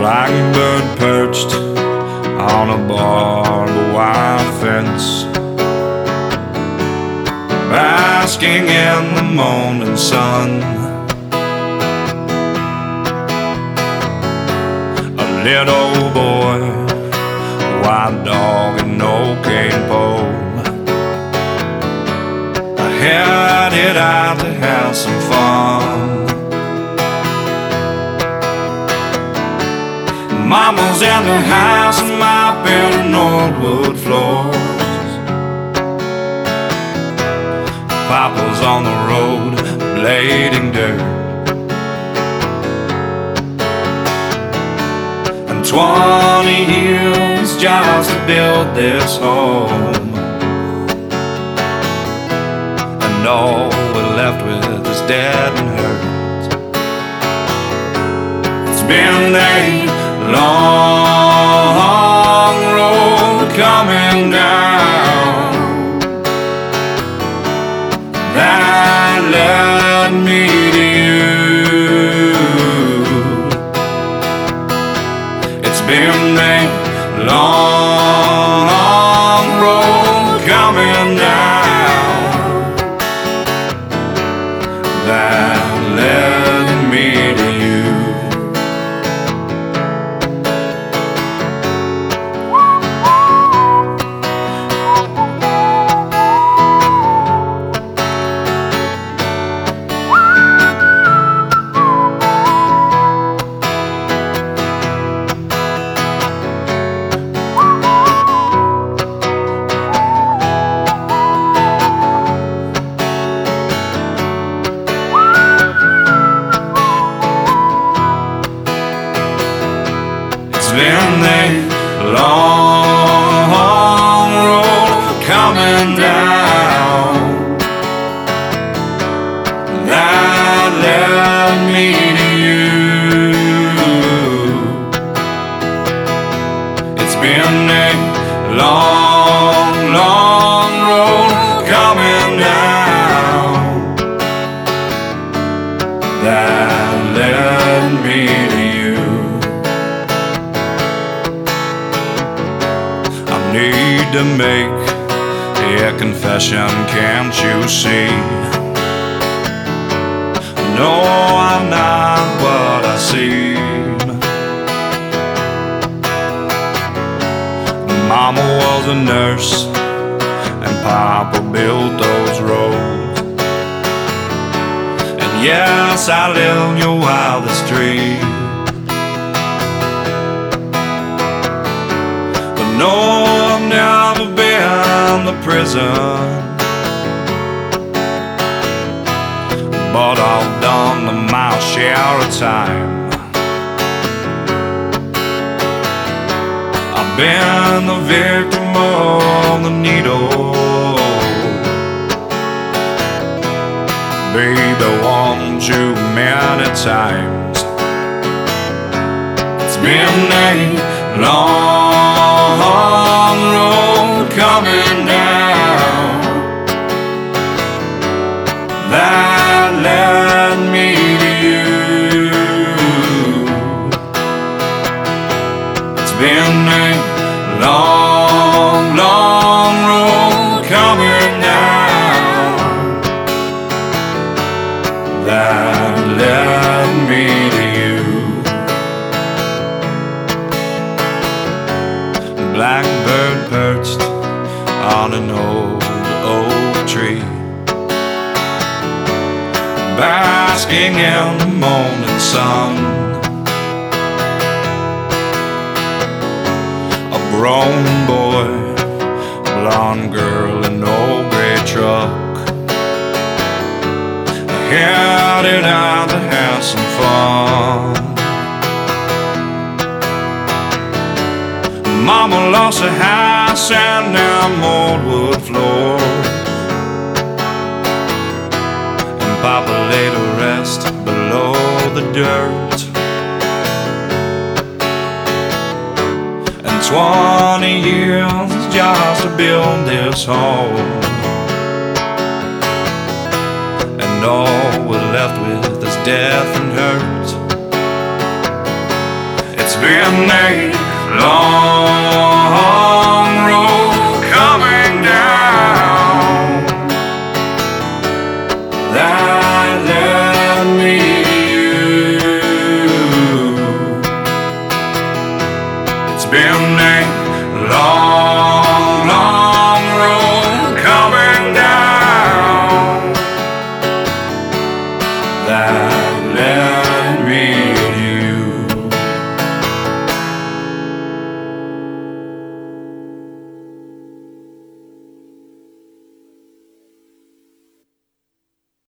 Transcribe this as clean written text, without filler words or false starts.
Blackbird perched on a barbed wire fence, basking in the morning sun. A little boy, white dog and no cane pole, headed out to have some fun. Mama's in the house mopping old wood floors. Papa's on the road blading dirt, and 20 years just to build this home, and all we're left with is dead and hurt. It's been a long road coming down that led me to you. It's been a long road coming down that led me to you. It's been a long road coming down that led me to you. It's been a long road coming down that led me to you. Need to make a confession, can't you see? No, I'm not what I seem. Mama was a nurse and Papa built those roads, and yes, I lived your wildest dream. No, I've never been to prison, but I've done my share of time. I've been the victim of the needle, baby, one too many times. It's been a long road coming down that led me to you. It's been a long road coming down that led me to you. Blackbird perched on an old oak tree, basking in the morning sun. A grown boy, blonde girl in old gray truck, headed out to have some fun. Mama lost her house and them old wood floors, and Papa laid to rest below the dirt, and 20 years just to build this home, and all we're left with is death and hurt. It's been a long road coming down that led me to you. It's been a long